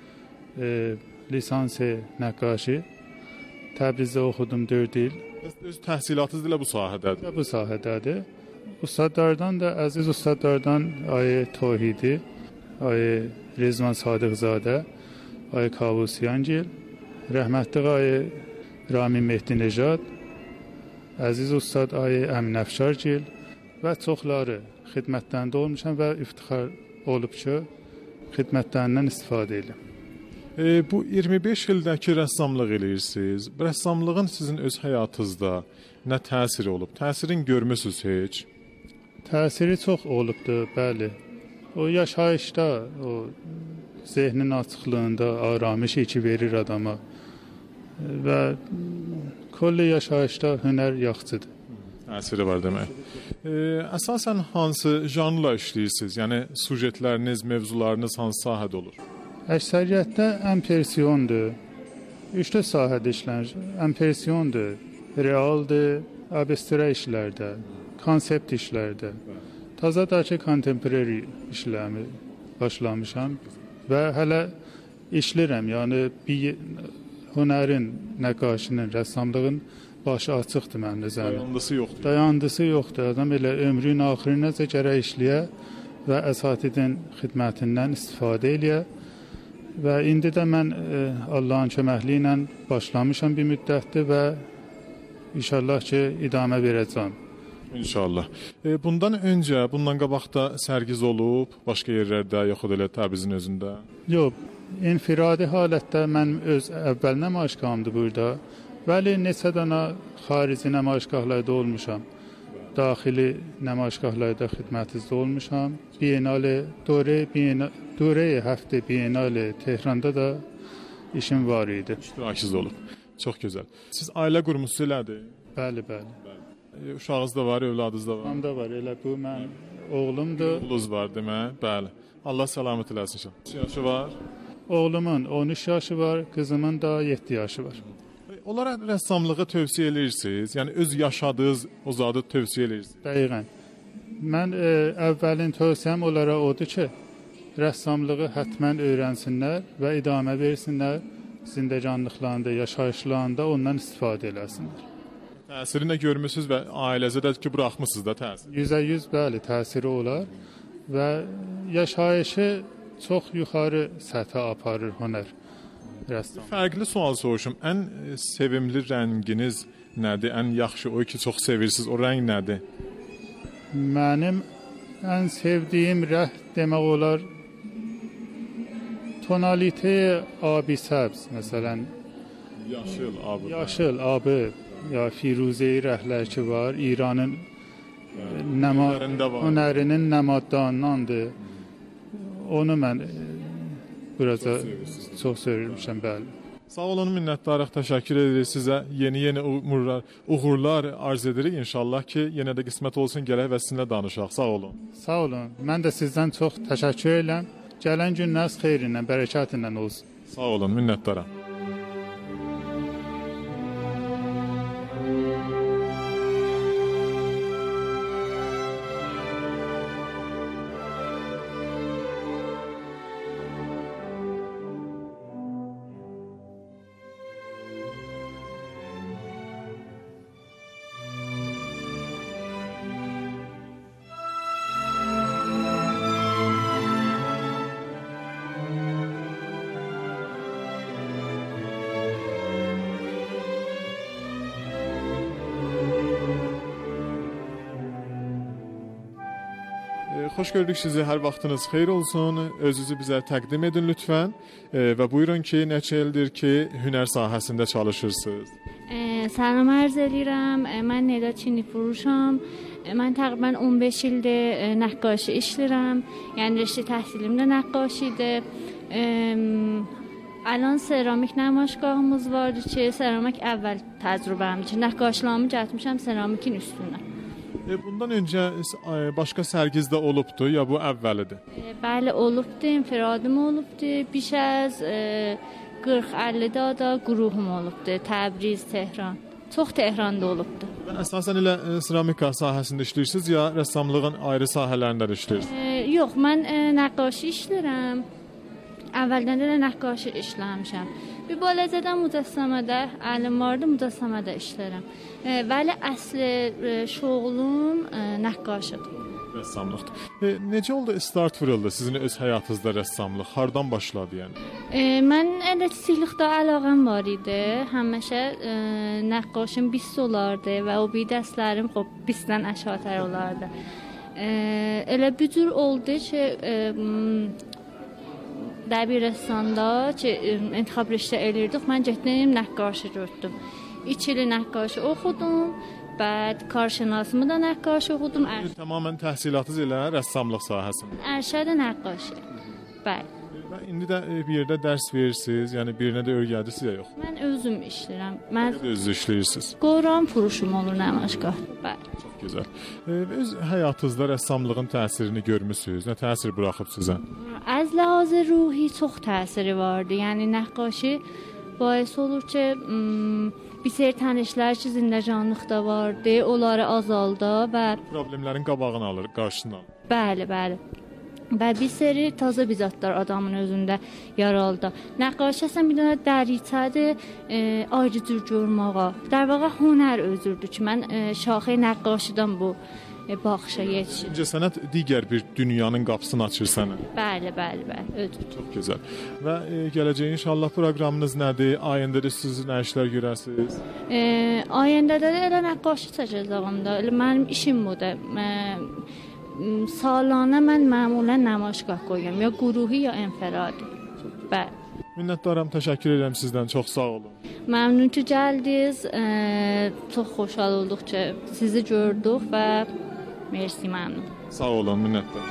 lisansı nəqqaşi Təbrizdə oxudum 4 il. Öz təhsilatınız ilə bu sahədədir. Bu sahədədir. Ustadlardan da, əziz ustadlardan Ayə Tohidi, Ayə Rezvan Sadıqzadə, Ayə Kavusiyangil, rəhmətli Ayə Ramin Mehdi Nejad, əziz ustad Ayə Əmin Əfşargil və çoxları xidmətlərində olmuşam və iftixar olub ki, xidmətlərindən istifadə edirəm. Bu 25 ildəki rəssamlıq eləyirsiniz. Rəssamlığın sizin öz həyatınızda nə təsiri olub? Təsirini görmüsünüz heç? Təsiri çox olubdu, bəli. O yaşayışda, o zehnin açıqlığında aramış içi verir adama və kolli yaşayışda hünər yaxçıdır. Təsiri var demək. Əsasən hansı janrla işləyirsiniz? Yəni sujetləriniz, mövzularınız hansı sahədə olur? Əksəriyyətdə impressiyondur. 3 sahədə işlənir. İmpressiyondur, realdır, abstra işlərdə, konsept işlərdə. Tazadakı contemporary işlərimi başlamışam və hələ işləyirəm. Yəni bir hünərin, nəqqaşının, rəssamlığın başı açıqdır mənim nəzərimdə. Dayandısı yoxdur. Dayandısı yoxdur. Adam elə ömrün axırınca gərək işləyə və əsatidin xidmətindən istifadə eləyə. Və indi də mən Allahın köməkliyi ilə başlamışam bir müddətdir və inşallah ki, idamə verəcəm. İnşallah. Bundan öncə, bundan qabaq da sərgiz olub, başqa yerlərdə, yoxud elə Təbrizin özündə? Yox, infiradi halətdə mən öz əvvəl nümayişgahımdır burada. Bəli, neçə dənə xarici nümayişgahlarda olmuşam. Daxili nümayişgahlarda xidmətinizdə olmuşam. Biennale, Dore həftə Biennale Tehranda da işim var idi. İştirakınız olub. Çox gözəl. Siz ailə qurmusunuz elədir? Bəli, bəli. Uşağınız da var, övladınız da var. Mənim də var, elə bu mən oğlumdur. Oğlunuz var demək, bəli. Allah səlamət eləsin inşallah. Neçə yaşı var? Oğlumun 13 yaşı var, qızımın da 7 yaşı var. Onlara rəssamlığı tövsiyə edirsiniz? Yəni öz yaşadığınız o zadı tövsiyə edirsiniz? Dəqiqən. Mən əvvəlin tövsiyəm onlara odur ki, rəssamlığı həttəmən öyrənsinlər və idamə versinlər. Zindəcanlıqlarında, yaşayışlarında ondan istifadə eləsinlər. Təsiri nə görmüsünüz və ailəzə də ki, buraxmısınız da təsir? 100% bəli, təsiri olar və yaşayışı çox yuxarı səthə aparır hünər rəssam. Fərqli sual soruşum. Ən sevimli rənginiz nədir? Ən yaxşı, o ki, çox sevirsiniz, o rəng nədir? Mənim ən sevdiyim rəng demək olar tonalite abi səbz, məsələn. Yaşıl, abı. Yaşıl, abı. Ya firuzeyi rəhlər ki var, İranın hünərinin nəmaddandandır. Onu mən burada çox sevirmişəm, bəli. Sağ olun, minnətdarıq, təşəkkür edirik sizə. Yeni uğurlar arz edirik inşallah ki, yenə də qismət olsun gələk və sizinlə danışaq. Sağ olun. Sağ olun. Mən də sizdən çox təşəkkür edirəm. Gələn günləriniz xeyrinlə, bərəkətinlə olsun. Sağ olun, minnətdaram. Xoş gördük sizi, hər vaxtınız xeyir olsun. Özünüzü bizə təqdim edin lütfən və buyurun ki, neçə ildir ki, hünər sahəsində çalışırsınız? سلام عرض edirəm. Mən Neda Çinli furuşam. Mən təqribən 15 ildir nəqqaşi işləyirəm. Yəni riştə təhsilim də nəqqaşidir. الان سرامیک نمایشگاهımız vardı ki, seramik əvvəl təcrübəm üçün nəqqaşlarımı getmişəm seramikin üstünə. Bundan öncə başqa sərgiz də olubdu ya bu əvvəlidir? Bəli, olubdu, infiradim olubdu. Biş az 40-50 da quruhum olubdu. Təbriz, Tehran. Çox Tehranda olubdu. Əsasən elə seramika sahəsində işləyirsiniz ya rəssamlığın ayrı sahələrində də işləyirsiniz? Yox, mən nəqqaşi işləyirəm. Əvvəldən də nəqqaşi işləmişəm. Bir baləcədən mücəssəmədə, əlim vardı, mücəssəmədə işləyirəm. Vəli əsli şoğlum nəqqaşıdır. Rəssamlıqdır. Necə oldu start vuruldu sizin öz həyatınızda rəssamlıq? Hardan başladı yəni? Mən əlçilikdə əlaqəm var idi. Həmişə nəqqaşım 20 olardı və o bir dərslərim 20-dən aşağıtər olardı. Elə bir cür oldu ki, Dəbiristanda ki, intixab riştə elirdik, mən getdim nəqqaşi gördüm. 2 il nəqqaşi oxudum, bəd karşınasımı da nəqqaşi oxudum. Tamamən təhsilatınız elə rəssamlıq sahəsində? Ərşədə nəqqaşi, bəli. İndi də bir yerdə dərs verirsiniz, yəni birinə də öyrədirsiniz ya yox? Mən özüm işləyirəm. Mən özünüz işləyirsiniz? Qoran furuşum olur nəmaşqahda, bəli. Çox gözəl. Öz həyatınızda rəssamlığın təsirini görmüsünüz? Nə təsir buraxıb sizə? Az ləhaz ruhi çox təsiri vardı. Yəni nəqqaşi باعث olur ki, bir seri tanışlar ki, zindəcanlıqda vardı, onları azalda və problemlərin qabağını alır, qarşısını alır. Bəli, bəli. Və bir seri taza bizatlar adamın özündə yaraldı. Nəqqaşi əslən bir dənə dəritədir, ayrı cür görməyə. در واقع hünər özürdür ki, mən şaxə nəqqaşidən bu baxışa yetişdim. Sənət digər bir dünyanın qapısını açır sənə. Bəli, bəli, bəli, özür. Çox gözəl. Və gələcək inşallah proqramınız nədir? Ayəndə də siz nə işlər görəsiniz? Ayəndə də elə nəqqaşi çəkəcəyəm də. Elə mənim işim budur. Salانه mən məmulən nəmaişgah qoyuram, ya quruhi ya infiradi. Bəli. Minnətdaram, təşəkkür edirəm sizdən. Çox sağ olun. Məmnun ki gəldiniz. Çox xoşhal olduq ki sizi gördük və mersi, məmnun. Sağ olun, minnətdaram.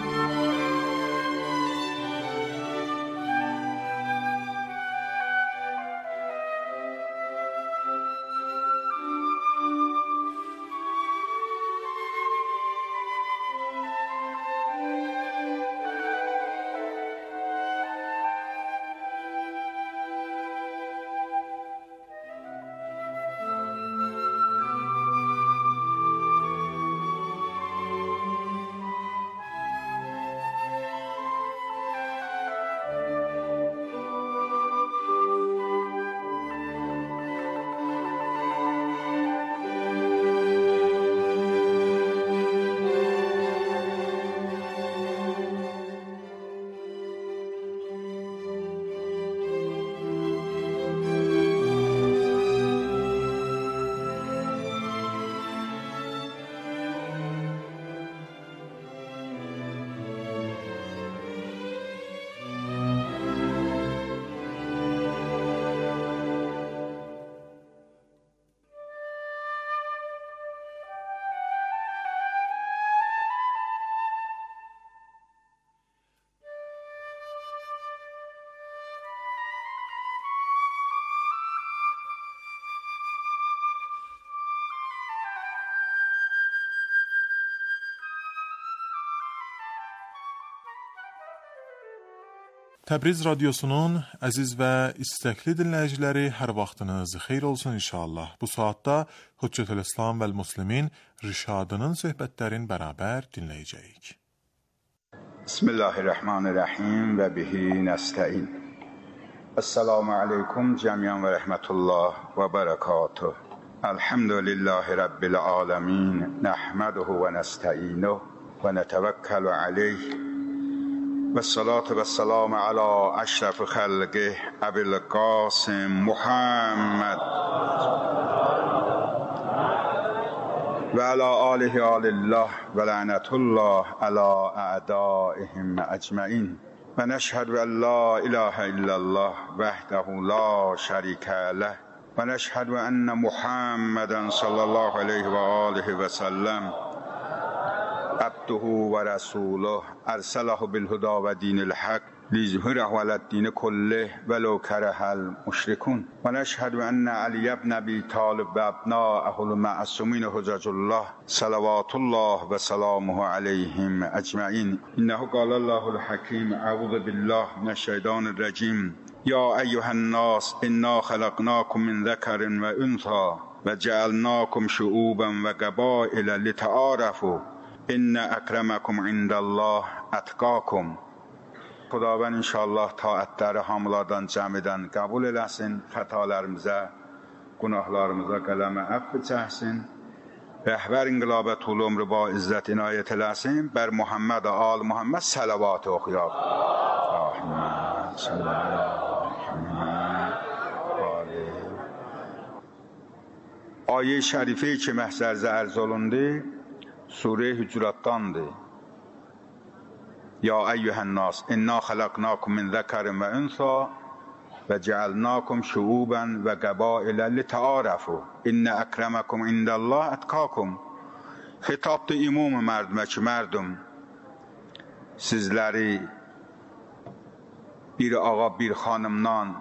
Təbriz radiosunun əziz və istəkli dinləyiciləri, hər vaxtınız xeyir olsun inşallah. Bu saatda Hüccətül-İslam vəl-Müslimin Rişadının söhbətlərini bərabər dinləyəcəyik. Bismillahirrahmanirrahim və bihi nəstəin. Esselamu aleykum cəmiyyən və rəhmətullah və bərəkatuh. Elhamdülillahi Rabbil aləmin. Nəhməduhu və nəstəinuhu və nətəvəkkəlu aleyh. والصلاة والسلام على أشرف خلقه أبي القاسم محمد وعلى آله آل الله ولعنة الله على أعدائهم أجمعين ونشهد أن لا إله إلا الله وحده لا شريك له ونشهد أن محمدا صلى الله عليه وآله وسلم عبده ورسوله أرسله بالهدى ودين الحق ليظهره على الدين كله ولو كره المشركون ونشهد أن علي بن أبي طالب وأبناءه المعصومين حجج الله صلوات الله وسلامه عليهم أجمعين إنه قال الله الحكيم أعوذ بالله من الشيطان الرجيم يا أيها الناس إنا خلقناكم من ذكر وأنثى وجعلناكم شعوبا وقبائل لتعارفوا إن أكرمكم عند الله أتقاكم. خداوند انشالله taatləri hamılardan cəmidən qəbul eləsin, xətalarımıza, günahlarımıza qələmə əfv çəksin. Rəhbər inqilabə tul ömrü ba izzət inayət eləsin. Bər Muhammed al Muhammed salavat oxuyaq. Ahmad Ayə-i şərifə ki məhzərzə ərz olundu, Sure Hücuratdandır. Ya eyyühənnas, inna xalaqnakum min zəkarin və ünsa və cəalnakum şuuban və qəbailə litəarəfu. İnnə əkrəməkum indəllah ətqakum. Xitabdır ümumi mərdümə ki, mərdüm, sizləri bir ağa, bir xanımdan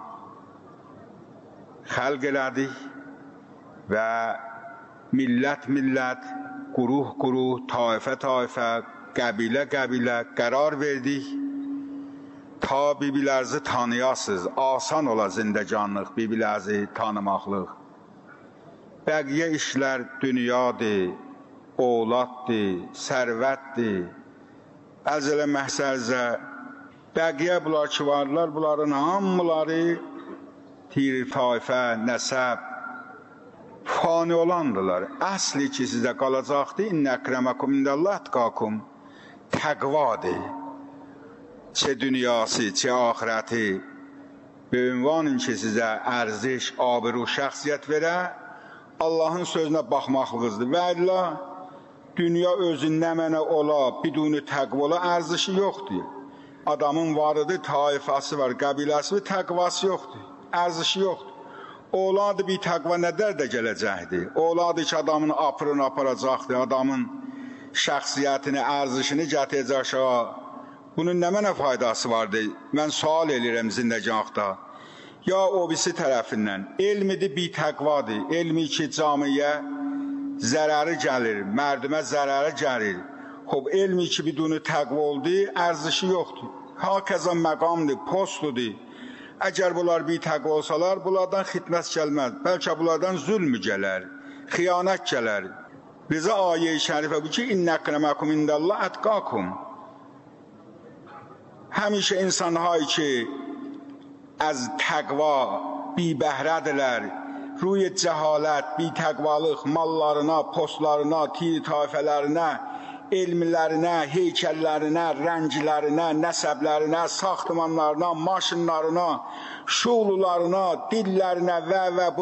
xəlq elədik və millət, quruh, taifə, qəbilə qərar verdik ta bibilərinizi tanıyasınız, asan ola zindəcanlıq, bibilərinizi tanımaqlıq. Bəqiyə işlər dünyadır, oğladdır, sərvətdir, əzələ məhsərzə, bəqiyə bunlar ki varlar, bunların hamıları tir, taifə, nəsəb, fani olandılar. Əsli ki sizə qalacaqdır, İnnə əkrəməkum indəllah ətqakum. Təqvadır. Çə dünyası, çə ahirəti, bir ünvanın ki sizə ərziş, abiru, şəxsiyyət verə, Allahın sözünə baxmaqlığızdır. Və Allah, dünya özündə mənə ola, biduni təqva ola, ərzişi yoxdur. Adamın varıdır, taifası var, qəbiləsi var, təqvası yoxdur, ərzişi yoxdur. Oğladı bir təqva nədər də gələcəkdir. Oğladı ki, adamın apırını aparacaqdır, adamın şəxsiyyətini, ərzişini gətirəcək aşağı. Bunun nə mənə faydası vardır? Mən sual edirəm zindəgahda. Ya o birisi tərəfindən, elmidir bir təqvadır. Elmi ki, camiyə zərəri gəlir, mərdümə zərəri gəlir. Elmi ki, biduni təqva oldu, ərzişi yoxdur. Hakəzən məqamdır, postudur. Əgər bunlar bir təqva olsalar, bunlardan xidmət gəlməz. Bəlkə bunlardan zülmü gələr, xiyanət gələr. Bizə ayə-i şərifə bu ki, İnnə əkrəməkum indəllah ətqakum. Həmişə insanlar ki, az təqva bibəhrədilər, ruy cəhalət, bi təqvalıq mallarına, postlarına, taifələrinə, elmilərinə, heykəllərinə, rənglərinə, nəsəblərinə, saxtımanlarına, maşınlarına, şuulularına, dillərinə və